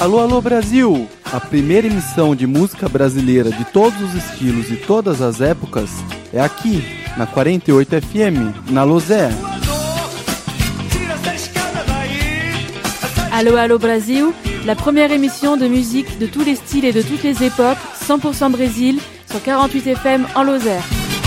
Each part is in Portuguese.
Alô, alô Brasil! A primeira emissão de música brasileira de todos os estilos e todas as épocas é aqui, na 48 FM, na Lozère. Allo Allo Brasil, la première émission de musique de tous les styles et de toutes les époques, 100% Brésil, sur 48 FM en Lozère.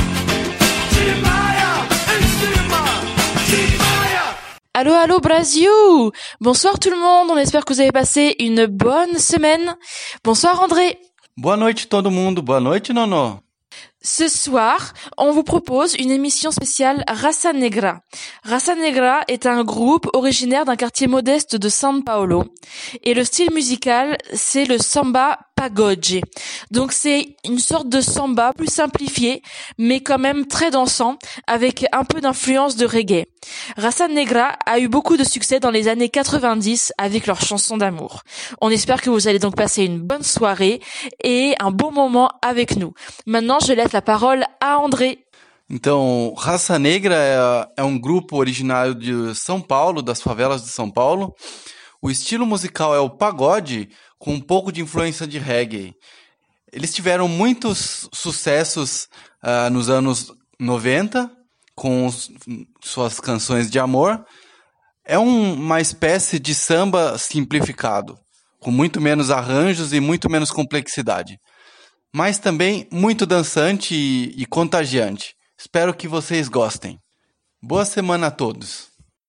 Allo Allo Brasil! Bonsoir tout le monde, on espère que vous avez passé une bonne semaine. Bonsoir André. Boa noite todo mundo, boa noite Nono. Ce soir, on vous propose une émission spéciale Raça Negra. Raça Negra est un groupe originaire d'un quartier modeste de São Paulo. Et le style musical, c'est le samba pagode. Donc c'est une sorte de samba plus simplifié, mais quand même très dansant, avec un peu d'influence de reggae. Raça Negra a eu beaucoup de succès dans les années 90 avec leurs chansons d'amour. On espère que vous allez donc passer une bonne soirée et un bon moment avec nous. Maintenant, je laisse la parole à André. Então, Raça Negra é um grupo originário de São Paulo, das favelas de São Paulo. O estilo musical é o pagode, com um pouco de influência de reggae. Eles tiveram muitos sucessos nos anos 90, com suas canções de amor. É uma espécie de samba simplificado, com muito menos arranjos e muito menos complexidade. Mas também muito dançante e contagiante. Espero que vocês gostem. Boa semana a todos.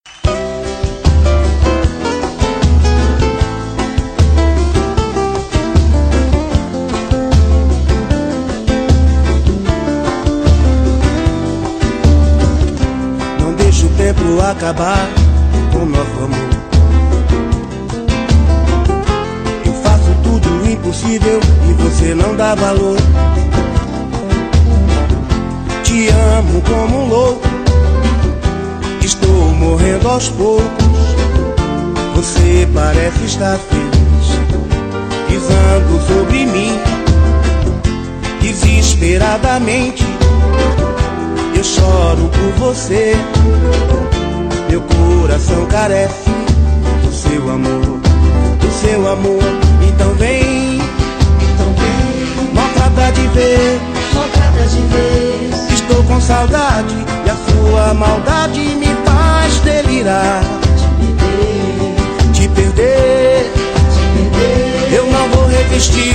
Não deixe o tempo acabar com nosso amor. Eu faço tudo o impossível e você não dá valor. Te amo como um louco, estou morrendo aos poucos. Você parece estar feliz, pisando sobre mim. Desesperadamente eu choro por você. Meu coração carece do seu amor, do seu amor. Então vem, maltrata de vez, maltrata de vez. Estou com saudade e a sua maldade me faz delirar. Te perder, eu não vou resistir,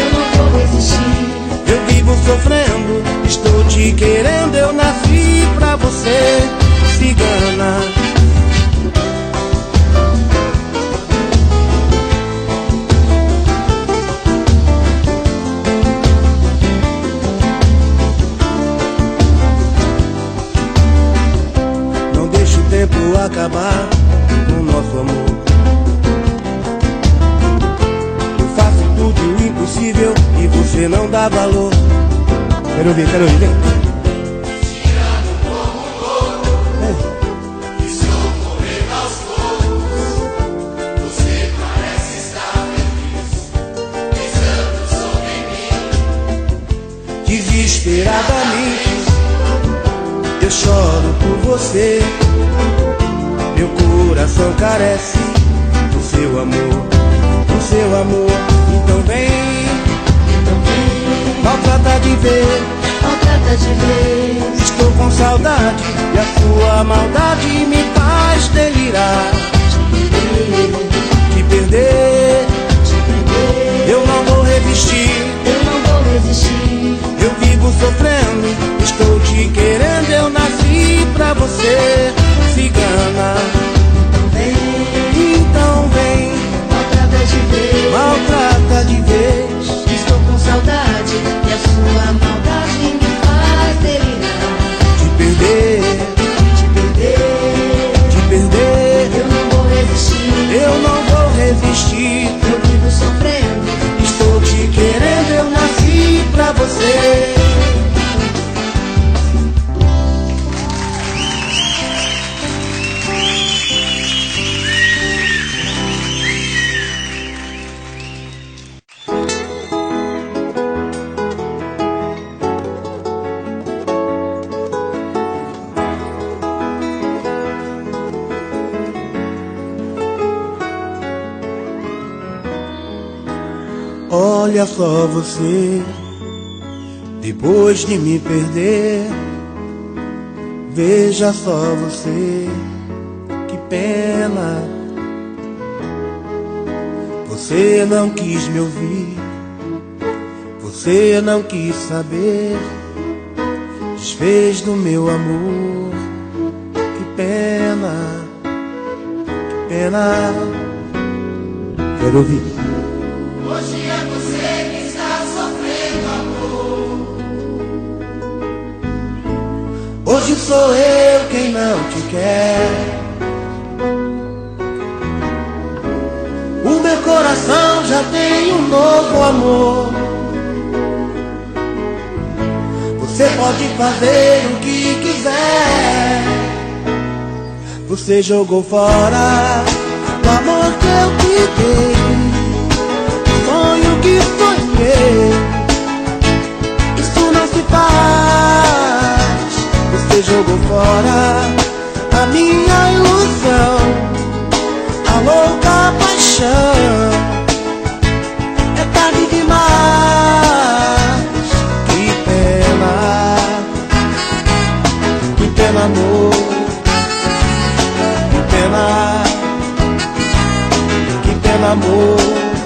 eu vivo sofrendo, estou te querendo, eu nasci pra você, cigana. Acabar com nosso amor. Eu faço tudo o impossível e você não dá valor. Quero ouvir, vem. Te amo como um louco, estou morrendo aos poucos. Você parece estar feliz, pisando sobre mim. Desesperadamente eu choro por você. Meu coração carece do seu amor, do seu amor. Então vem, maltrata de vez, maltrata de vez. Estou com saudade e a sua maldade me faz delirar. Te perder, eu não vou resistir, eu vivo sofrendo, estou te querendo, eu nasci pra você, cigana. Então vem, maltrata de vez. Estou com saudade e a sua maldade me faz delirar. Te perder, eu não vou resistir, eu vivo sofrendo, estou te querendo, eu nasci pra você. Olha só você, depois de me perder, veja só você, que pena. Você não quis me ouvir, você não quis saber, desfez do meu amor, que pena, que pena. Quero ouvir. Hoje é você que está sofrendo amor. Hoje sou eu quem não te quer. O meu coração já tem um novo amor. Você pode fazer o que quiser. Você jogou fora o amor que eu te dei, o sonho que sonhei. Isso não se faz. Você jogou fora a minha ilusão, a louca paixão. É tarde demais. Que pena, amor. Que pena, amor.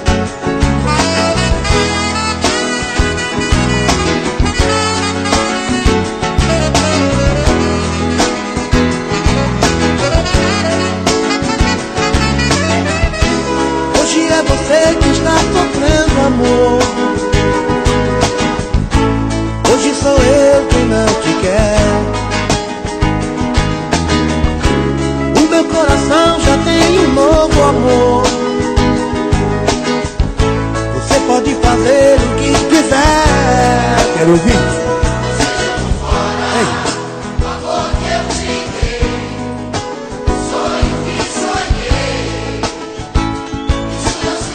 Hoje é você que está sofrendo amor. Hoje sou eu quem não te quer. O meu coração já tem um novo amor. Pode fazer o que quiser. Quero ouvir. Seja por fora, o amor que eu te dei, o sonho que sonhei. Isso não se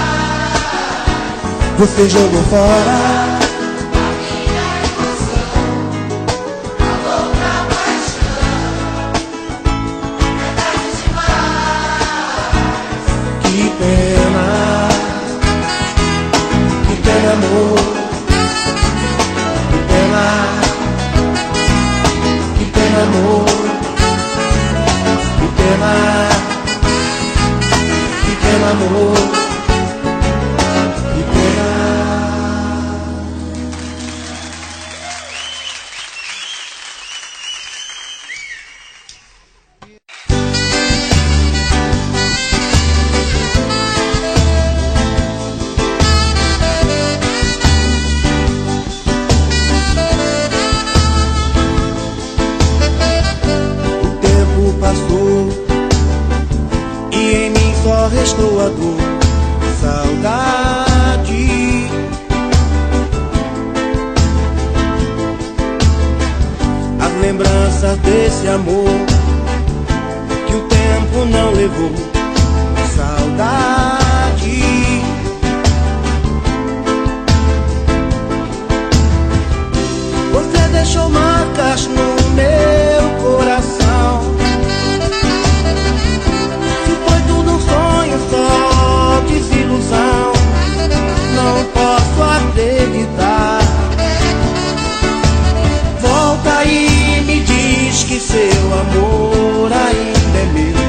faz. Você jogou fora a minha ilusão, a louca paixão. É tarde demais. que pena, amor. Que pena, amor. Que pena, amor. Que pena. Restou a dor, saudade. As lembranças desse amor que o tempo não levou, saudade. Você deixou marcas no meu coração. Só desilusão, não posso acreditar. Volta e me diz que seu amor ainda é meu.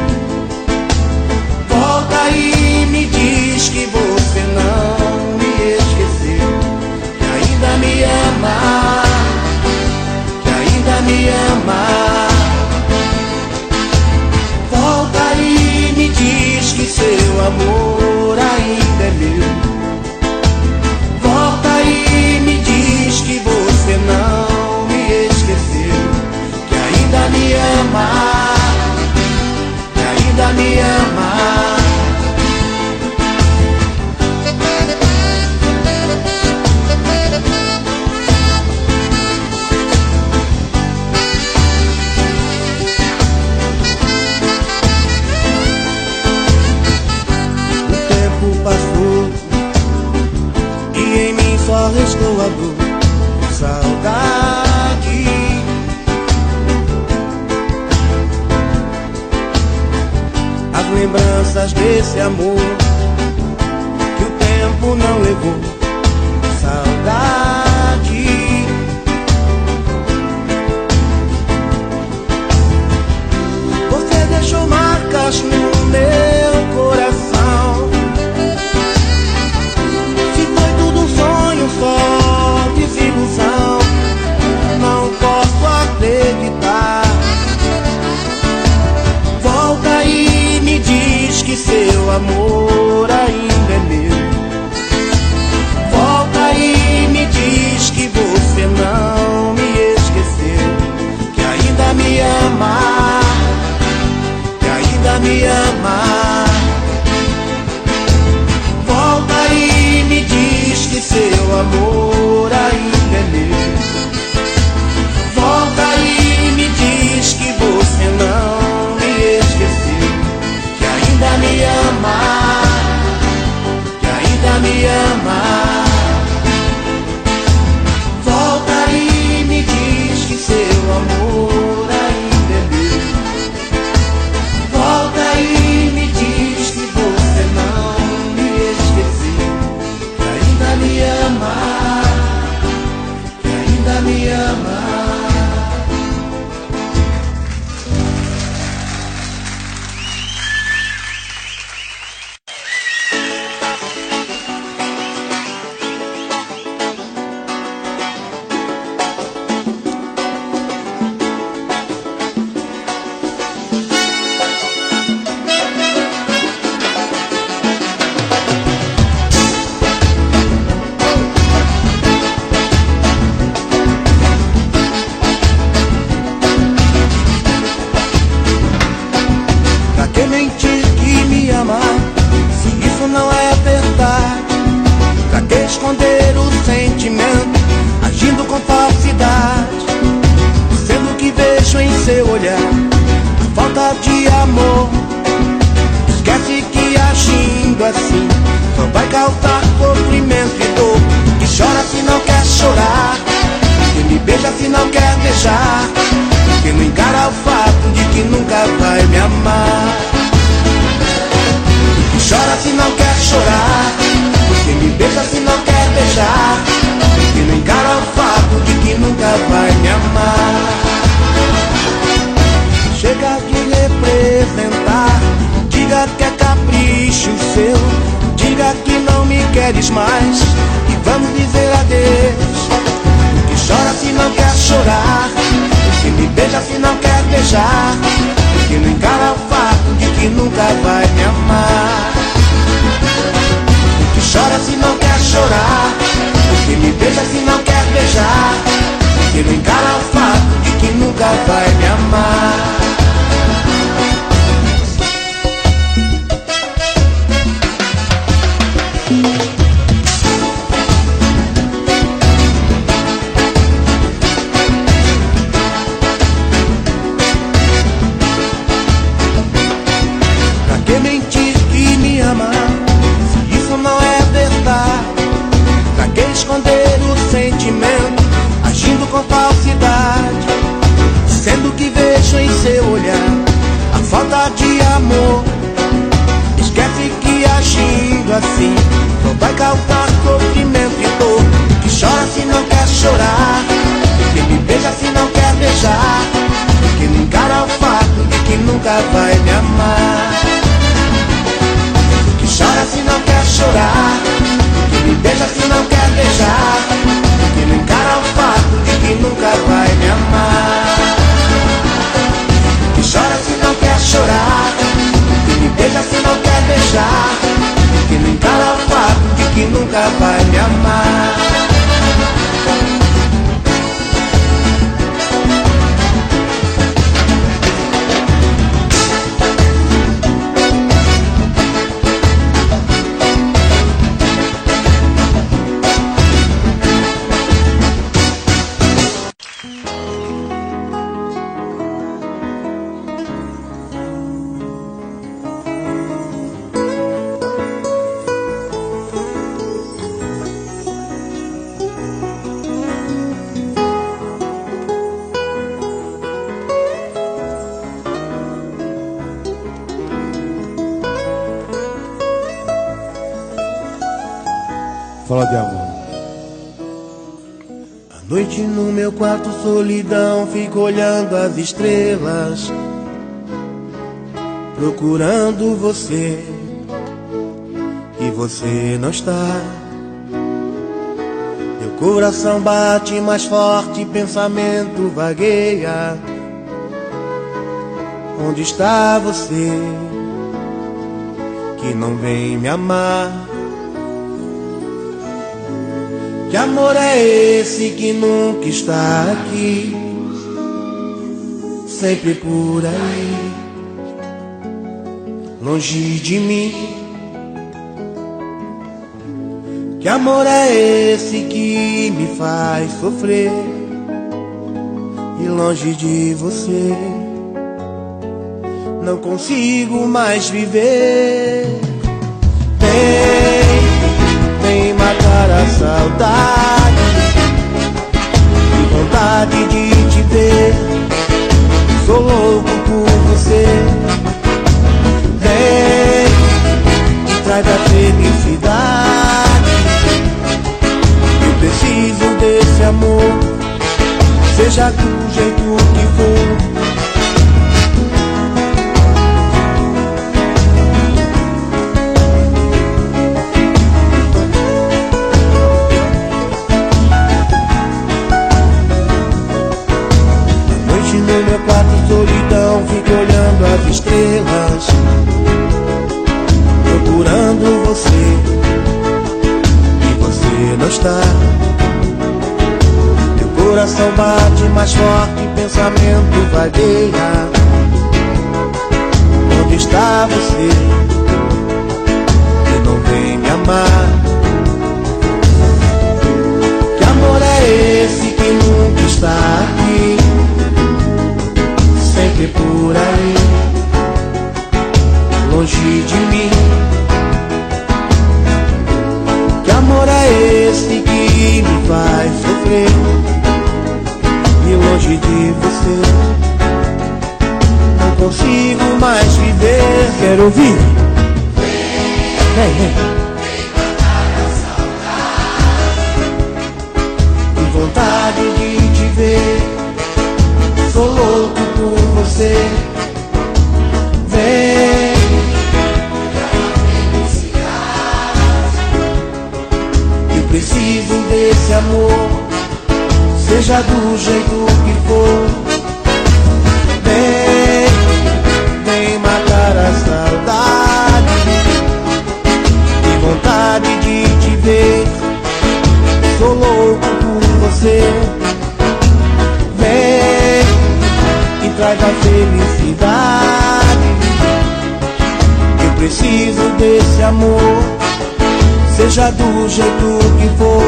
Volta e me diz que você não me esqueceu, que ainda me ama, que ainda me ama. Que seu amor ainda é meu. Volta e me diz que você não me esqueceu, que ainda me ama, que ainda me ama. Só restou a dor, saudade. As lembranças desse amor que o tempo não levou, me ama, que ainda me ama. Volta e me diz que seu amor ainda é meu. Volta e me diz que você não me esqueceu, que ainda me ama, que ainda me ama. Volta e me diz que seu amor ainda é meu. Volta e me diz que você não me esqueceu, que ainda me ama, que ainda me ama. Esconder o sentimento, agindo com falsidade, sendo que vejo em seu olhar a falta de amor. Esquece que agindo assim só vai causar sofrimento e dor. Que chora se não quer chorar, que me beija se não quer beijar, que não encara o fato de que nunca vai me amar. Que chora se não quer chorar, que me beija se não quer beijar, que não encara o fato de que nunca vai me amar. Chega de representar, diga que é capricho seu, diga que não me queres mais e vamos dizer adeus. Que chora se não quer chorar, que me beija se não quer beijar, que não encara o fato de que nunca vai me amar. Que chora se não quer chorar, que me beija se não quer beijar, que não encara o fato de que nunca vai me amar. Pra que mentir que me ama, se isso não é verdade? Pra que esconder o sentimento, agindo com falsidade, sendo que vejo em seu olhar a falta de amor? Esquece que agindo assim só vai causar sofrimento e dor. Que chora se não quer chorar, que me beija se não quer beijar, que não encara o fato de que nunca vai me amar. Que chora se não quer chorar, que me beija se não quer beijar, que não encara o fato de que nunca vai me amar. Que chora se não quer chorar, que me beija se não quer beijar, que não encara o fato de que nunca vai me amar. Fala de amor. À noite no meu quarto, solidão, fico olhando as estrelas, procurando você, e você não está. Meu coração bate mais forte, pensamento vagueia. Onde está você, que não vem me amar? Que amor é esse que nunca está aqui? sempre por aí, longe de mim. Que amor é esse que me faz sofrer? E longe de você não consigo mais viver. Vem matar a saudade e vontade de te ver. Sou louco por você. Vem e traz a felicidade. Eu preciso desse amor, seja do jeito que for. No meu quarto solidão, fico olhando as estrelas, procurando você, e você não está. Meu coração bate mais forte, pensamento vagueia. Onde está você? Que não vem me amar. Que amor é esse que nunca está aqui? Sempre por aí, longe de mim. Que amor é esse que me faz sofrer? E longe de você não consigo mais viver. Quero ouvir. Vem matar a saudade e vontade de te ver. Sou louco por você. Vem eu preciso desse amor, seja do jeito que for. Vem matar a saudade e vontade de te ver. Sou louco por você. Traz a felicidade. Eu preciso desse amor, seja do jeito que for.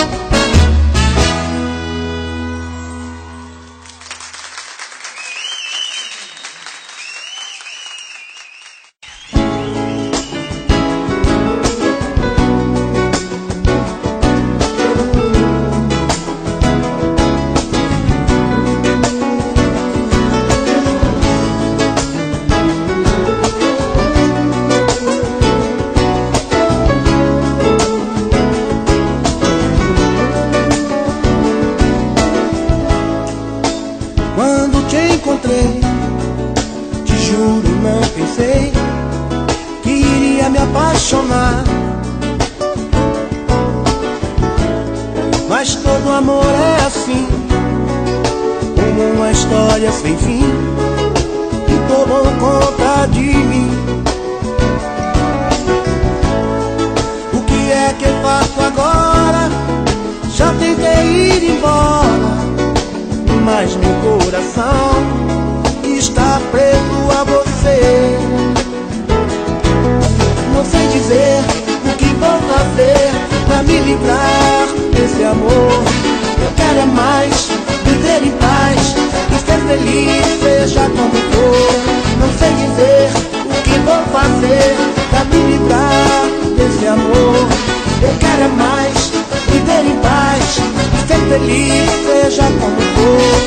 Mas todo amor é assim, como uma história sem fim, que tomou conta de mim. O que é que eu faço agora? Já tentei ir embora, mas meu coração está preso a você. Não sei dizer o que vou fazer pra me livrar desse amor. Eu quero é mais viver em paz e ser feliz, seja como for. Não sei dizer o que vou fazer pra me livrar desse amor. Eu quero é mais viver em paz e ser feliz, seja como for.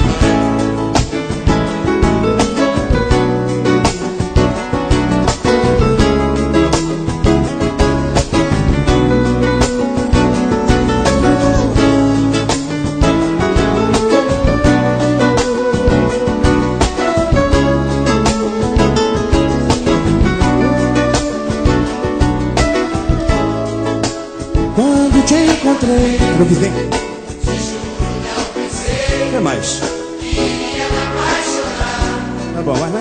Quando te encontrei, improvisei. O que mais? Tá bom, vai.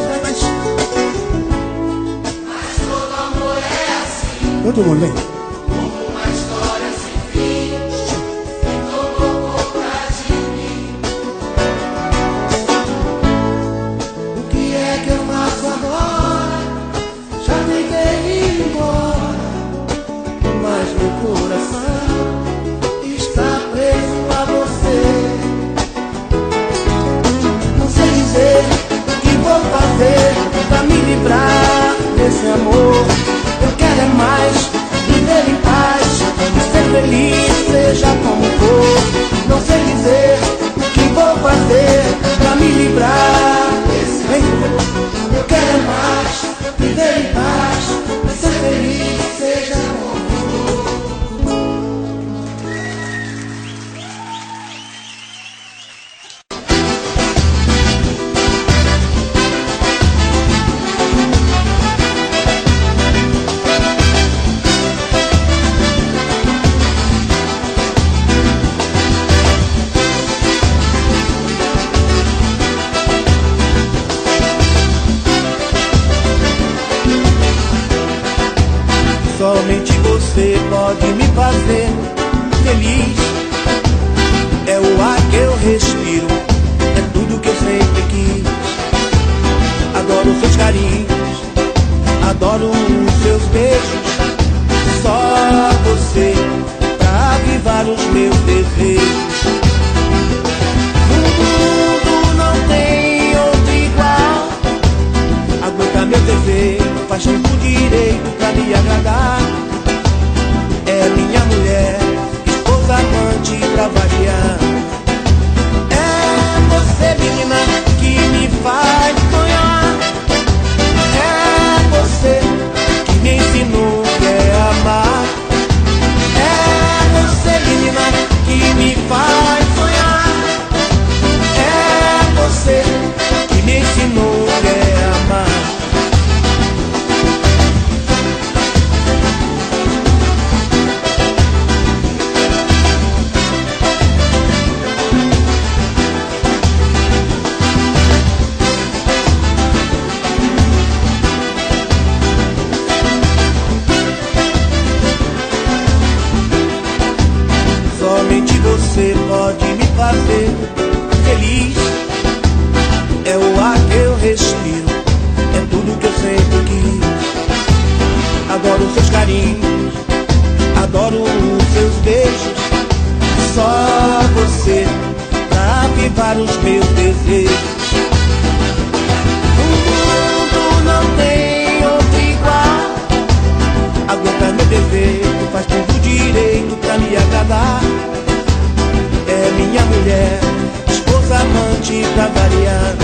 Mas todo amor é assim, Todo mundo vem. como uma história sem fim, que tomou conta de mim. seja como for, não sei dizer o que vou fazer pra me livrar desse amor. Eu quero é mais, viver em paz, ser feliz, seja como for. Somente você pode me fazer feliz. É o ar que eu respiro, é tudo que eu sempre quis. Adoro os seus carinhos, adoro os seus beijos. Só você pra avivar os meus desejos. No mundo não tem outro igual. Aguenta meu defeito, faz tudo direito pra me agradar. É minha mulher, esposa, amante pra variar. É você, menina, que me faz sonhar. É você que me ensinou que é amar. É você, menina, que me faz sonhar. É você que me ensinou que é amar. Somente você pode me fazer feliz. É o ar que eu respiro, é tudo que eu sempre quis. Adoro os seus carinhos, adoro os seus beijos. Só você pra avivar os meus desejos. O mundo não tem outro igual. Aguenta meu defeito, faz tudo direito pra me agradar. É minha mulher, esposa, amante pra variar.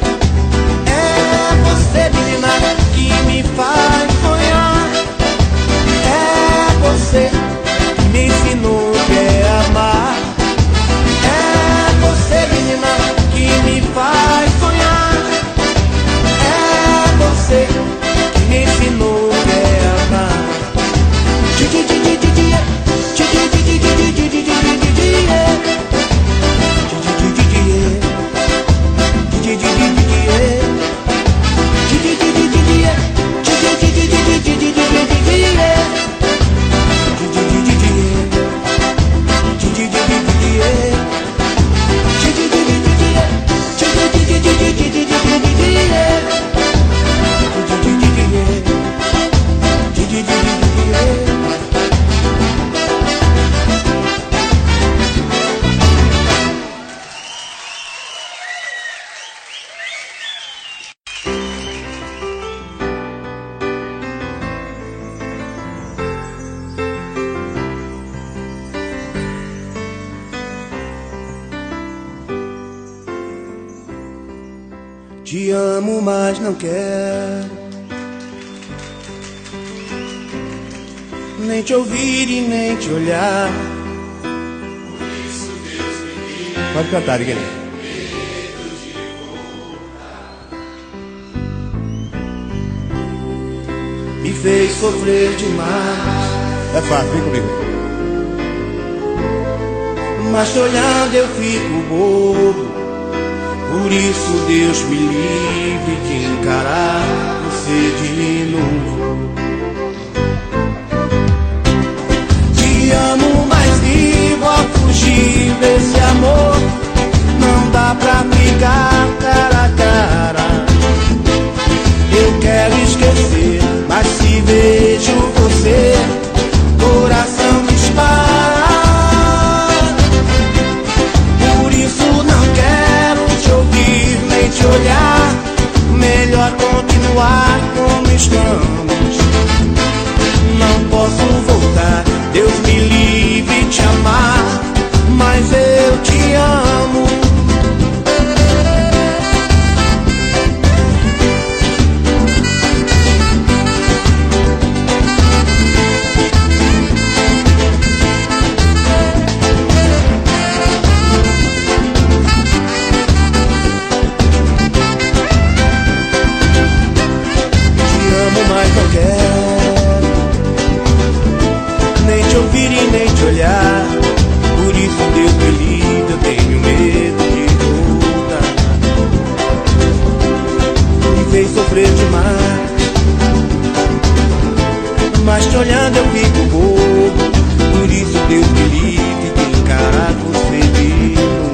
É você, menina, que me faz sonhar. É você que me ensinou que é amar. É você, menina, que me faz sonhar. É você que me ensinou que é amar. Te amo, mas não quero nem te ouvir e nem te olhar. Pode cantar, Guilherme. Me fez sofrer demais. É fácil, vem comigo. Mas te olhando eu fico bobo. Por isso Deus me livre de encarar você de novo. Te amo, mas vivo a fugir desse amor. Não dá pra ficar cara a cara. Eu quero esquecer, mas se vejo você, coração dispara. Por isso não quero te ouvir nem te olhar. Melhor continuar como estamos. Não posso voltar, Deus me livre de te amar. fez sofrer demais. Mas te olhando eu fico bobo, por isso Deus me livre de encarar você vivo.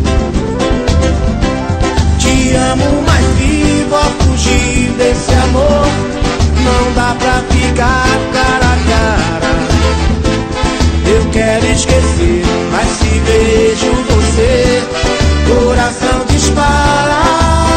Te amo, mas vivo a fugir desse amor. Não dá pra ficar cara a cara. Eu quero esquecer, mas se vejo você, coração dispara.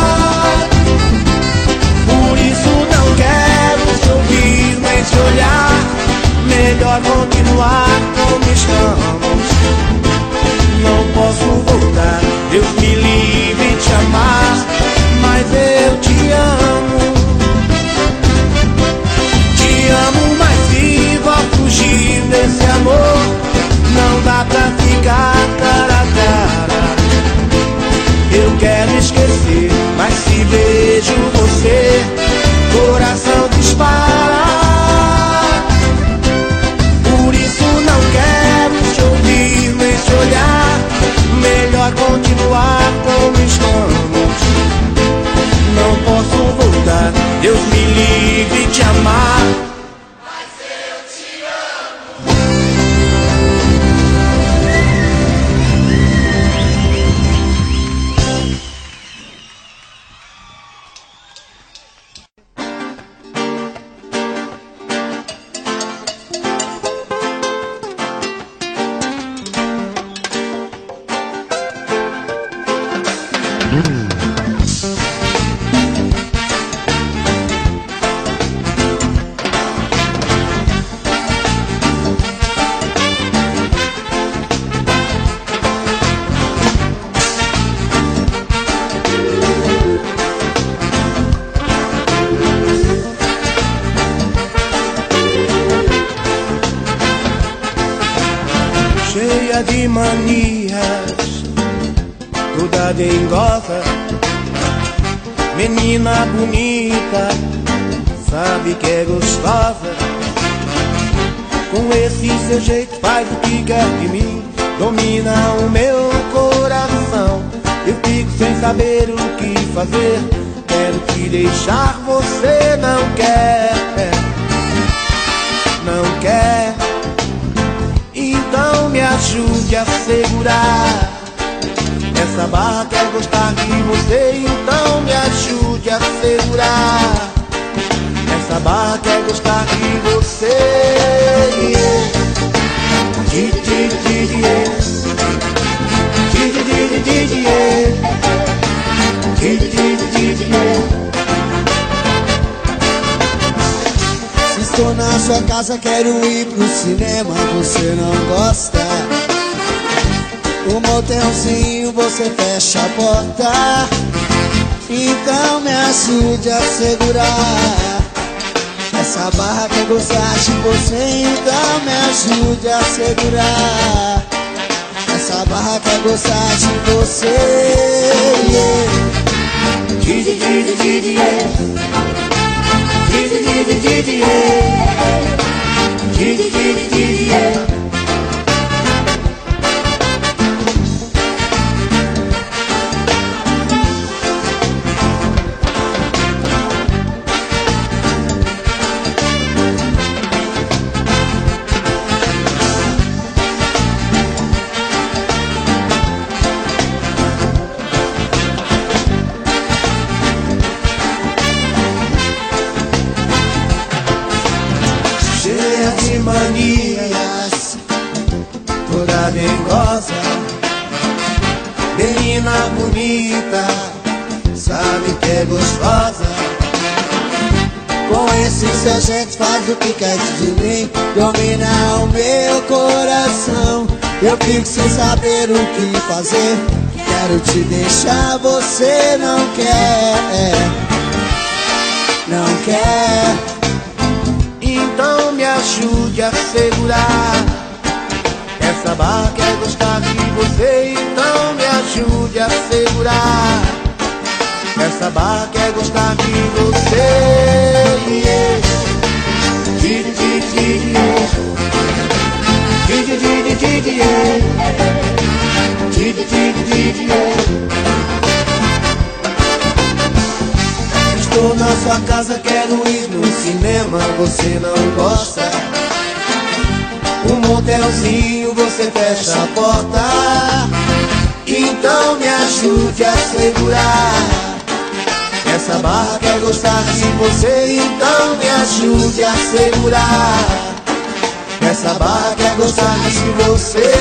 Por isso não quero te ouvir nem te olhar. Melhor continuar como estamos. Não posso voltar, Deus me livre de te amar, mas eu te amo. Te amo, mas vivo a fugir desse amor. Não dá pra ficar cara a cara. Eu quero esquecer, mas se vejo você, coração dispara. Por isso não quero te ouvir nem te olhar. Melhor continuar como estamos. Não posso voltar, Deus me livre de te amar. Cheia de manias, toda dengosa, menina bonita, sabe que é gostosa. Com esse seu jeito faz o que quer de mim, domina o meu coração. Eu fico sem saber o que fazer, quero te deixar, você não quer, não quer. Então me ajude a segurar essa barra, quer gostar de você. Então me ajude a segurar essa barra, quer gostar de você. Se estou na sua casa, quero ir pro cinema, você não gosta. O motelzinho, você fecha a porta. Então me ajude a segurar essa barra, quer gostar de você. Então me ajude a segurar essa barra, quer gostar de você. Cheia de manias, toda dengosa, menina bonita, sabe que é gostosa. Com esse seu jeito faz o que quer de mim, domina o meu coração. Eu fico sem saber o que fazer, quero te deixar, você não quer, não quer. Então me ajude a segurar essa barra, quer gostar de você. Então me ajude a segurar essa barra, quer gostar de você. tô na sua casa, quero ir no cinema, você não gosta. Um motelzinho, você fecha a porta. Então me ajude a segurar. Essa barra quer gostar de você, então me ajude a segurar. Essa barra quer gostar de você.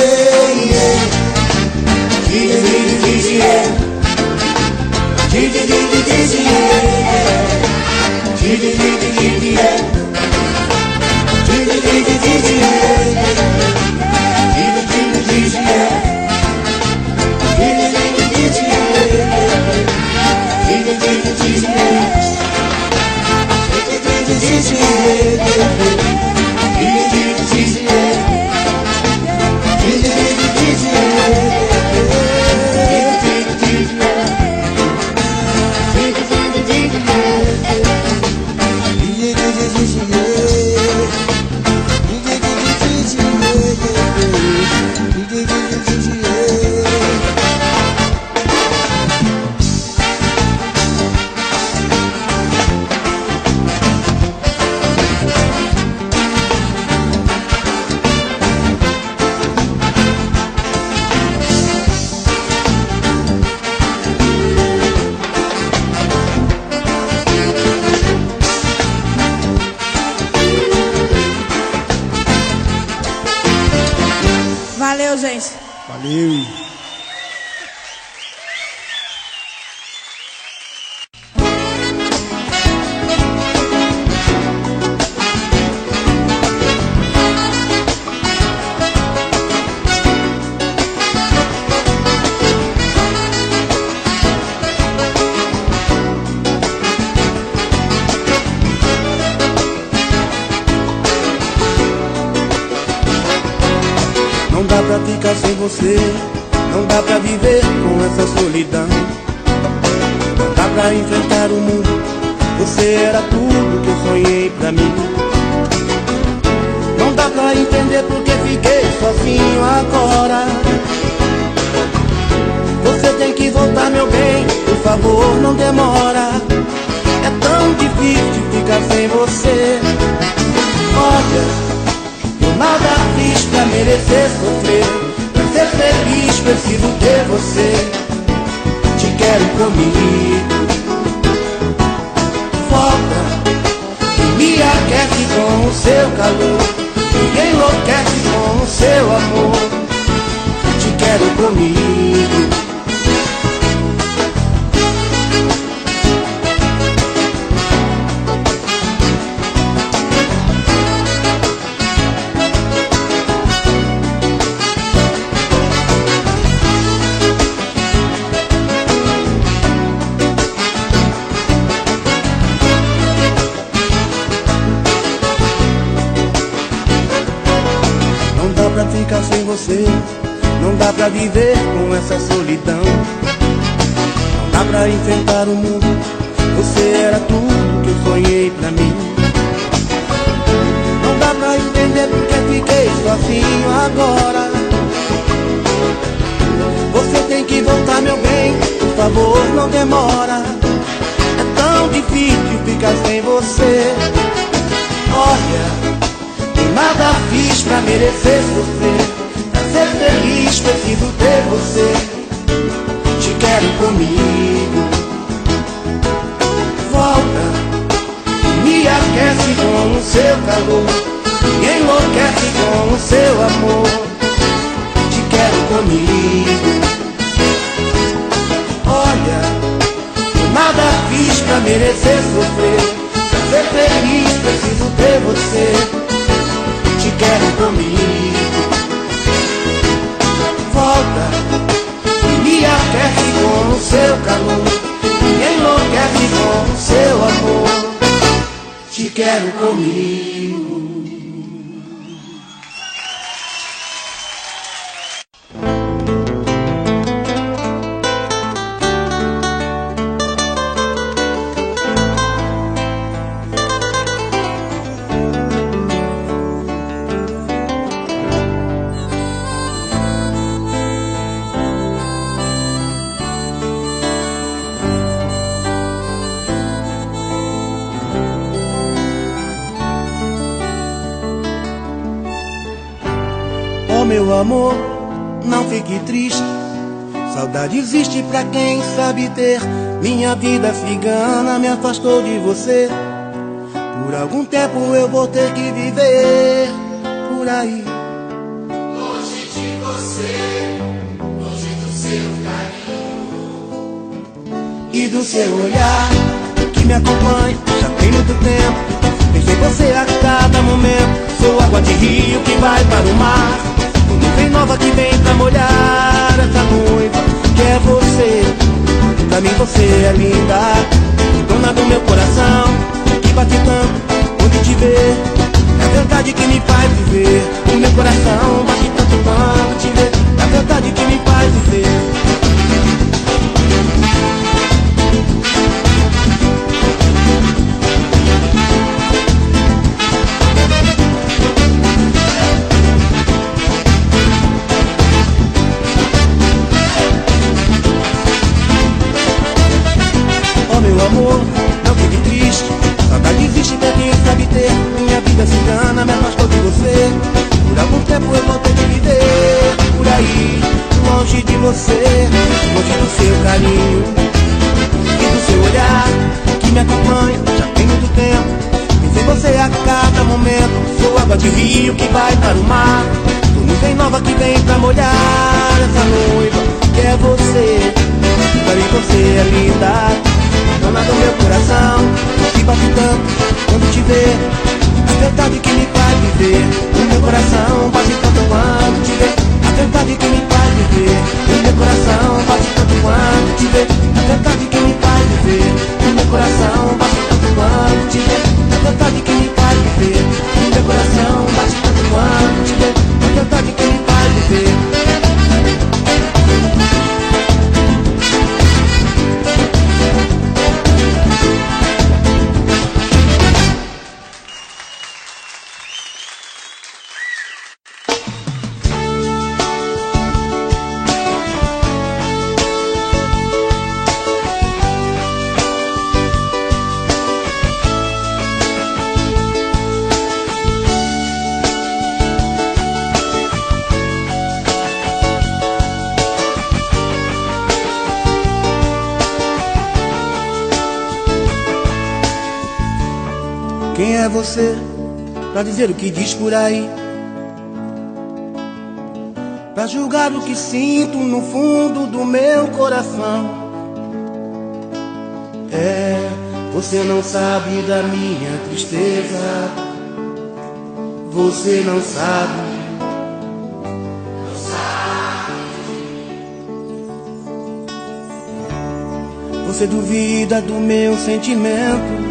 Valeu, gente. Valeu. Não dá pra ficar sem você, não dá pra viver com essa solidão. Não dá pra enfrentar o mundo, você era tudo que eu sonhei pra mim. Não dá pra entender porque fiquei sozinho agora. Você tem que voltar, meu bem, por favor, não demora. É tão difícil ficar sem você. Olha, eu nada fiz pra merecer sofrer. Pra ser feliz preciso ter você. Te quero comigo. Volta e me aquece com o seu calor. Me enlouquece com o seu amor. Te quero comigo. Não dá pra ficar sem você, não dá pra viver com essa solidão. Não dá pra enfrentar o mundo, você era tudo que eu sonhei pra mim. Não dá pra entender porque fiquei sozinho agora. Você tem que voltar, meu bem, por favor, não demora. É tão difícil ficar sem você. Olha, nada fiz pra merecer sofrer. Pra ser feliz preciso ter você. Te quero comigo. Volta, me aquece com o seu calor. Me enlouquece com o seu amor. Te quero comigo. Olha, nada fiz pra merecer sofrer. Pra ser feliz preciso ter você. Te quero comigo. Volta e me aquece com o seu calor. Me enlouquece com o seu amor. Te quero comigo. meu amor, não fique triste. Saudade existe pra quem sabe ter. Minha vida cigana me afastou de você. Por algum tempo eu vou ter que viver por aí, longe de você, longe do seu carinho e do seu olhar que me acompanha já tem muito tempo. Penso em você a cada momento. Sou água de rio que vai para o mar. Nuvem nova que vem pra molhar essa noiva que é você. Pra mim você é linda, dona do meu coração, que bate tanto quando te vê. É a verdade que me faz viver. O meu coração bate tanto quando te vê. É a verdade que me faz viver. Meu amor, não fique triste. Saudade existe pra quem sabe ter. Minha vida cigana me afastou de você. Por algum tempo eu vou ter que viver por aí, longe de você, longe do seu carinho e do seu olhar que me acompanha já tem muito tempo. Penso em você a cada momento. Sou água de rio que vai para o mar. Sou nuvem nova que vem pra molhar essa noiva que é você. Pra mim você é linda, dona do meu coração, que bate tanto quando te vê. A verdade que me faz viver. O meu coração bate tanto quando te vê. A verdade que me faz viver. O meu coração bate tanto quando te vê. A verdade que me faz viver. O meu coração bate tanto quando te vê. A verdade que me faz viver. O meu coração bate tanto quando te vê. A verdade que me faz viver. Quem é você pra dizer o que diz por aí? Pra julgar o que sinto no fundo do meu coração. É, você não sabe da minha tristeza. Você não sabe. Você duvida do meu sentimento.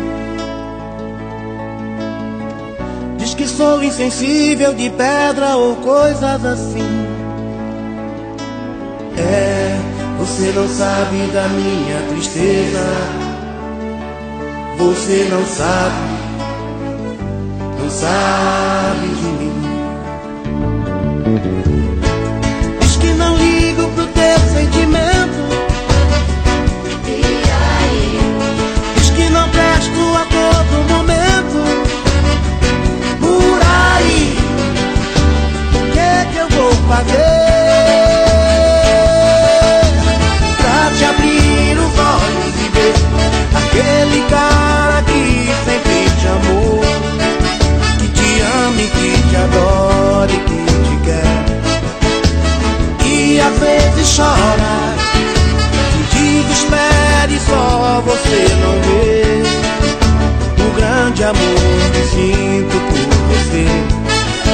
Diz que sou insensível de pedra ou coisas assim. É, você não sabe da minha tristeza. Você não sabe de mim. Diz que não ligo pro teu sentimento. E aí? Diz que não presto a todo momento. Por aí, que eu vou fazer pra te abrir os olhos e ver aquele cara que sempre te amou, que te ama e que te adora e que te quer, e às vezes chora, e desespera e só você não vê o grande amor que sinto por você.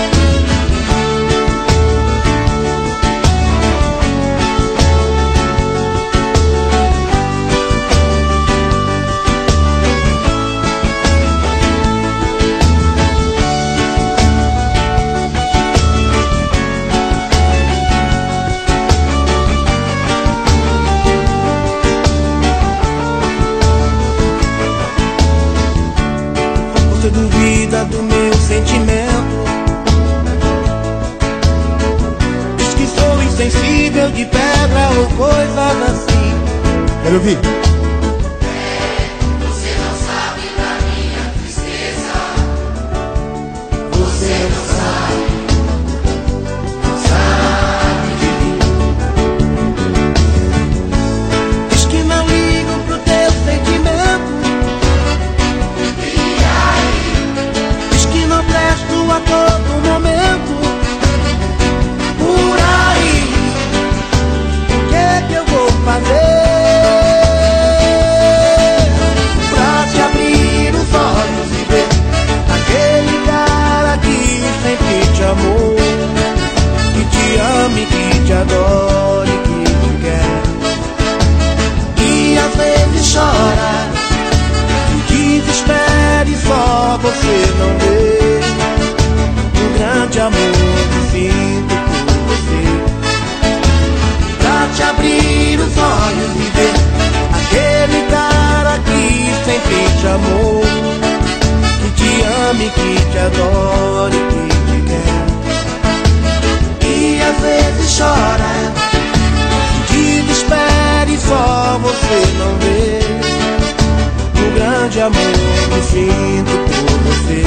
Você duvida do meu sentimento. Diz que sou insensível de pedra ou coisas assim. Quero ouvir. Você não sabe da minha tristeza. Você não sabe grande amor, que te ame, que te adore, que te quer. E às vezes chora, te desespera e só você não vê o grande amor que sinto por você.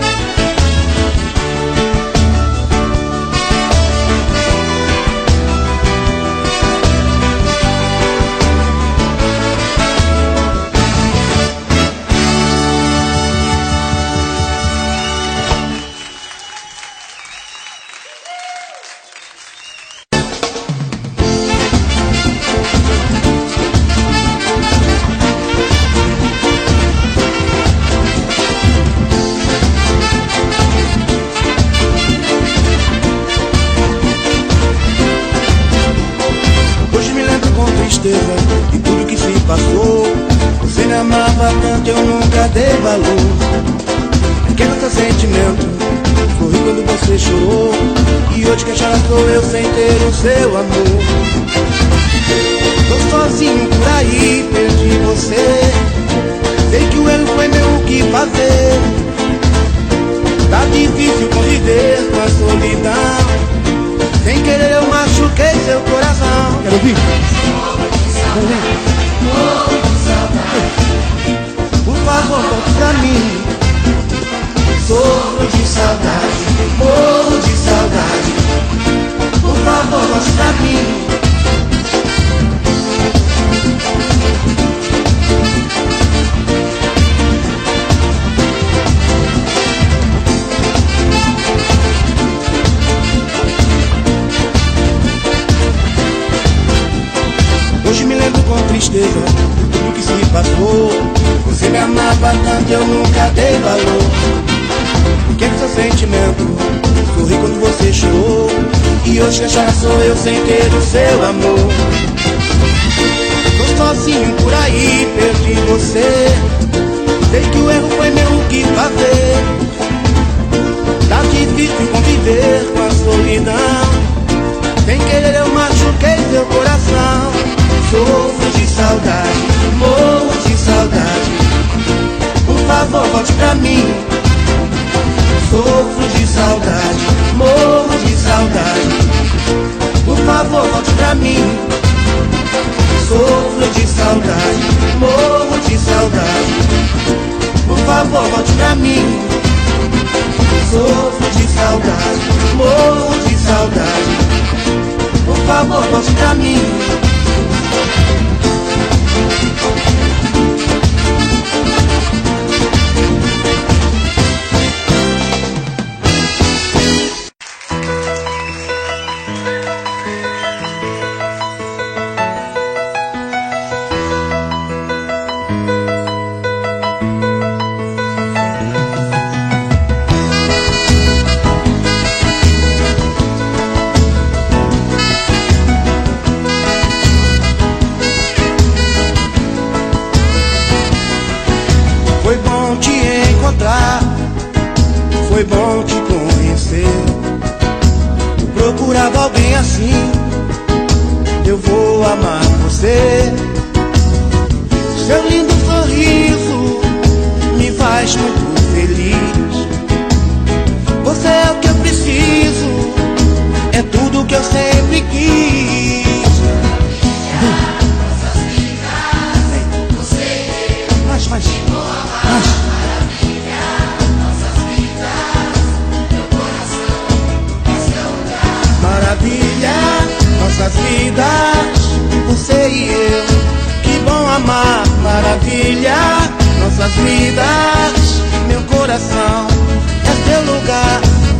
E tudo que se passou, você me amava tanto, eu nunca dei valor. Aquele seu sentimento, sorri quando você chorou, e hoje quem chora sou eu sem ter o seu amor. Tô sozinho por aí, perdi você, sei que o erro foi meu, o que fazer? Tá difícil conviver com a solidão, sem querer eu machuquei seu coração. Quero ouvir? Morro de saudade, por favor volte pra mim. Sofro de saudade, morro de saudade, por favor volte pra mim. Hoje me lembro com tristeza de tudo que se passou. Você me amava tanto, eu nunca dei valor. Que é seu sentimento, sorri quando você chorou, e hoje quem chora sou eu sem ter o seu amor. Tô sozinho por aí, perdi você, sei que o erro foi meu, o que fazer? Tá difícil conviver com a solidão, sem querer eu machuquei seu coração. Sofro de saudade, morro de saudade, por favor volte pra mim. Sofro de saudade, morro de saudade, por favor volte pra mim. Sofro de saudade, morro de saudade, por favor volte pra mim. Sofro de saudade, morro de saudade, por favor volte pra mim. Foi bom te conhecer. Eu procurava alguém assim, eu vou amar você. Seu lindo sorriso me faz muito feliz. Você é o que eu preciso, é tudo que eu sempre quis. Faz. Maravilha, nossas vidas, você e eu, que bom amar. Maravilha, nossas vidas, meu coração é seu lugar.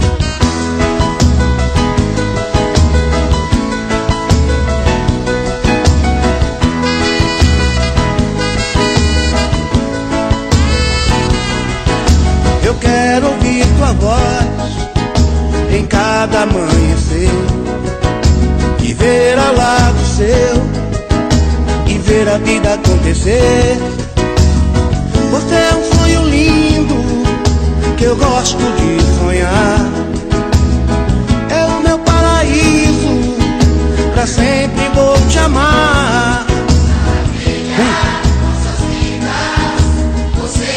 Eu quero ouvir tua voz em cada amanhecer, e ver ao lado seu, e ver a vida acontecer. Você é um sonho lindo que eu gosto de sonhar. É o meu paraíso, pra sempre vou te amar. Nossas vidas, você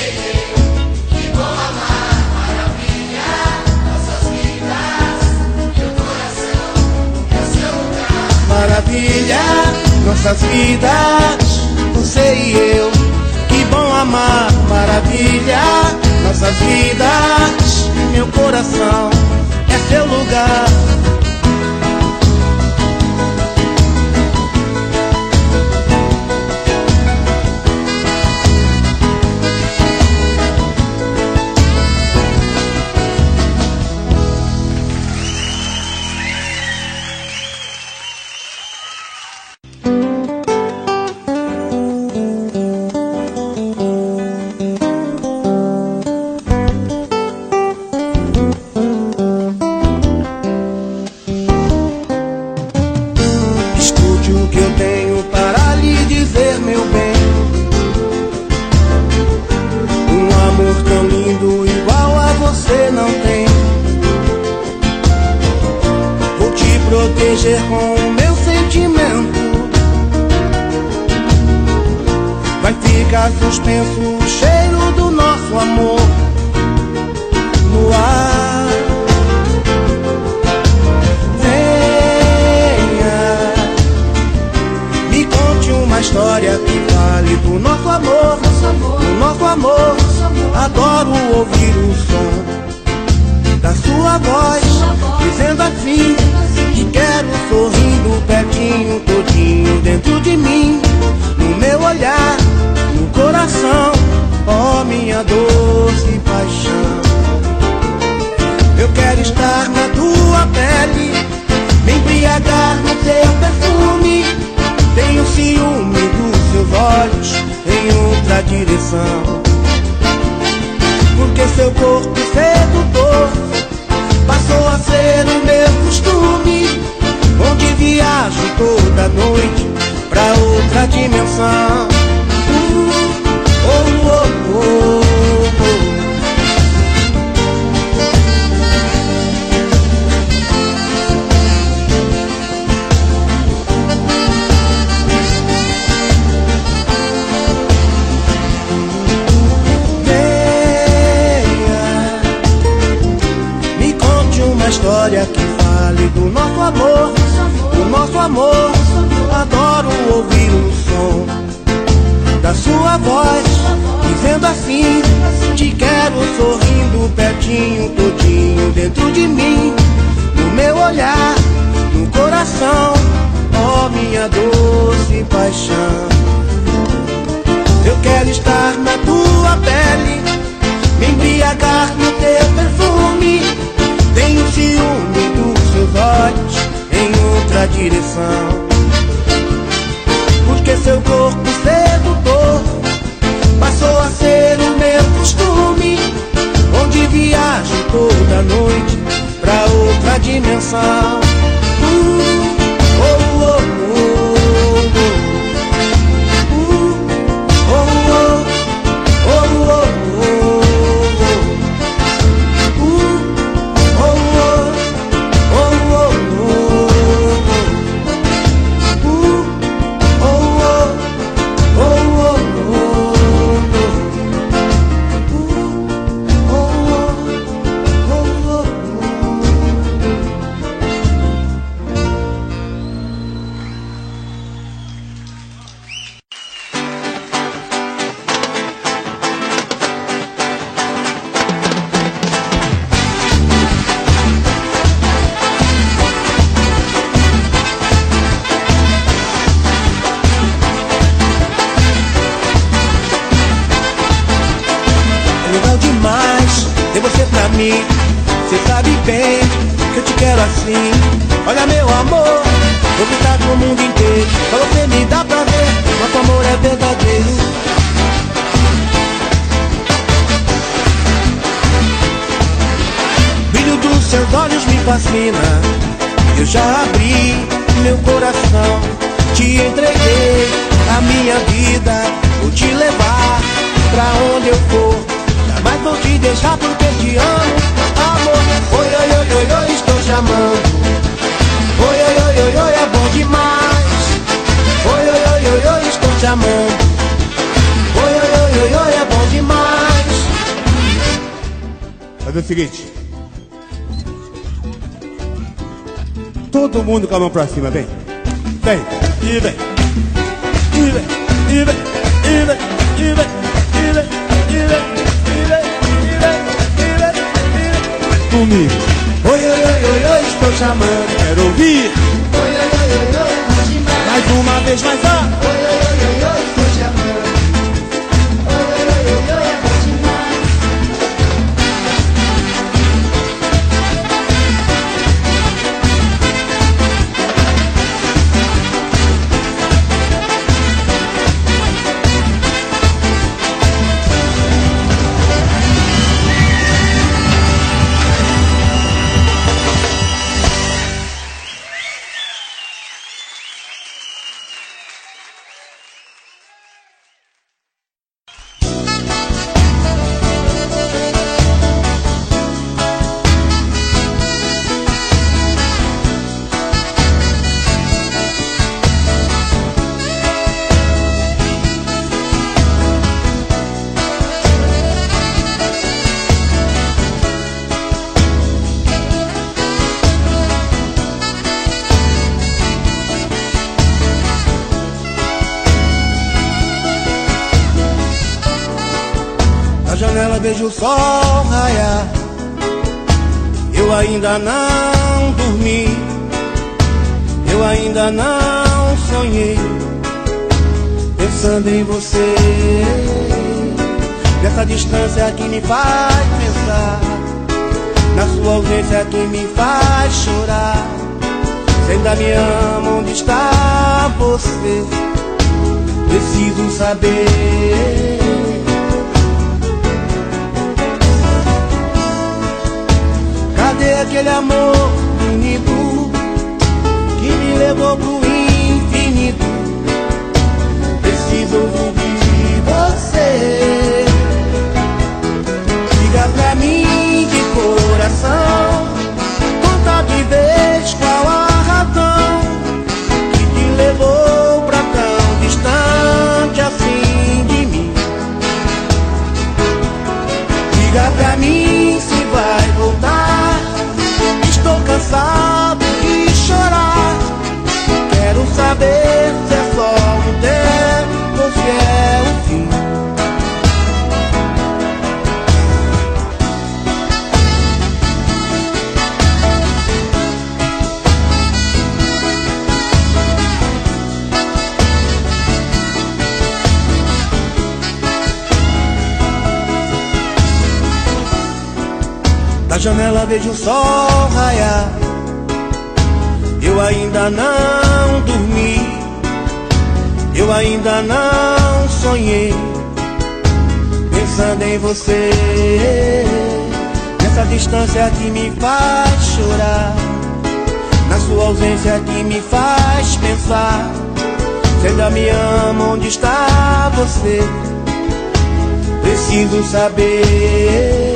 nossas vidas, você e eu. Que bom amar, maravilha. Nossas vidas, meu coração é seu lugar. Com o meu sentimento vai ficar suspenso o cheiro do nosso amor no ar. Venha, me conte uma história que fale do nosso amor, do nosso amor. Adoro ouvir o som da sua voz, dizendo assim que quero sorrindo pertinho, todinho dentro de mim, no meu olhar, no coração, ó minha doce paixão. Eu quero estar na tua pele, me embriagar no teu perfume. Tenho ciúme dos seus olhos em outra direção, porque seu corpo sedutor passou a ser o meu costume, onde viajo toda noite pra outra dimensão. Oh, oh, oh, oh. História que fale do nosso amor, do nosso amor. Adoro ouvir o som da sua voz, dizendo assim: te quero sorrindo pertinho, todinho dentro de mim, no meu olhar, no coração, ó minha doce paixão. Eu quero estar na tua pele, me embriagar no teu perfume. Tenho ciúme dos seus olhos em outra direção, porque seu corpo sedutor passou a ser o meu costume, onde viajo toda noite pra outra dimensão. Oh, oh, oh, oh, oh, oh, oh. Cê sabe bem que eu te quero assim. Olha meu amor, vou gritar pro mundo inteiro, pra você me dar pra ver, nosso amor é verdadeiro. O brilho dos seus olhos me fascina, eu já abri meu coração, te entreguei a minha vida, vou te levar pra onde eu for. Jamais vou te deixar porque te amo, amor. Oi, oi, oi, oi, oi, estou chamando. Oi, oi, oi, oi, oi, é bom demais. Oi, oi, oi, oi, oi, estou chamando. Oi, oi, oi, oi, oi, é bom demais. Fazer o seguinte: todo mundo com a mão pra cima, vem. Vem, e vem. Comigo. Oi, oi, oi, oi, oi, estou chamando, quero ouvir. Oi, oi, oi, oi, oi, bom demais. Mais uma vez, mais uma. Oi, oi, oi, oi, oi, estou chamando. Oi, oi, oi, oi, oi, é bom demais. janela vejo o sol raiar. Eu ainda não dormi, eu ainda não sonhei, pensando em você. Nessa distância que me faz pensar, na sua ausência que me faz chorar. Você ainda me ama, onde está você? Preciso saber. Cadê aquele amor bonito que me levou pro infinito? Preciso ouvir você. Diga pra mim de coração, conta de vez qual a razão que te levou pra tão distante assim de mim. Diga pra mim se vai voltar. Estou cansado de chorar. Quero saber se é só um tempo ou se é o fim. Da janela vejo o sol raiar. Eu ainda não dormi, eu ainda não sonhei, pensando em você. Nessa distância que me faz chorar, na sua ausência que me faz pensar. Você ainda me ama, onde está você? Preciso saber.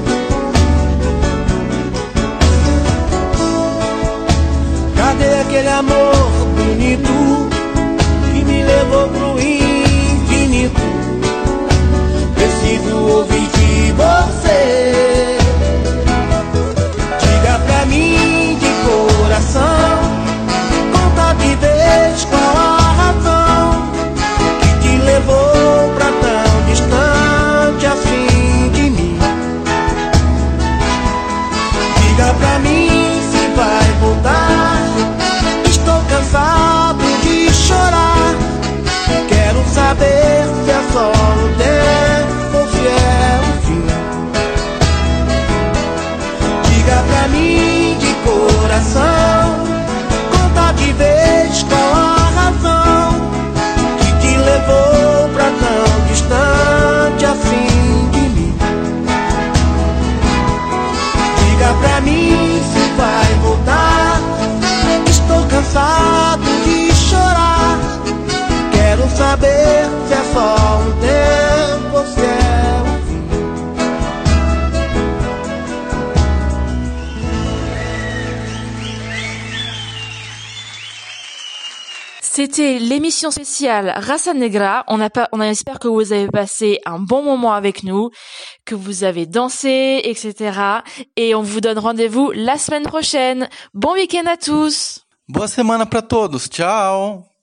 Cadê aquele amor bonito que me levou pro infinito? Preciso ouvir de você. Diga pra mim de coração, conta de vez qual a razão que te levou pra tão distante assim de mim. Diga pra mim se vai voltar. Estou cansado de chorar. Quero saber se é só um tempo ou se é um fim. Diga pra mim de coração, conta de vez qual a razão que te levou pra tão distante assim de mim. Diga pra mim se vai voltar. Estou cansado de chorar. Quero saber se é só um tempo ou se é um fim. C'était l'émission spéciale Raça Negra. On espère que vous avez passé un bon moment avec nous, que vous avez dansé, etc. Et on vous donne rendez-vous la semaine prochaine. Bon week-end à tous. Boa semana pra todos. Tchau.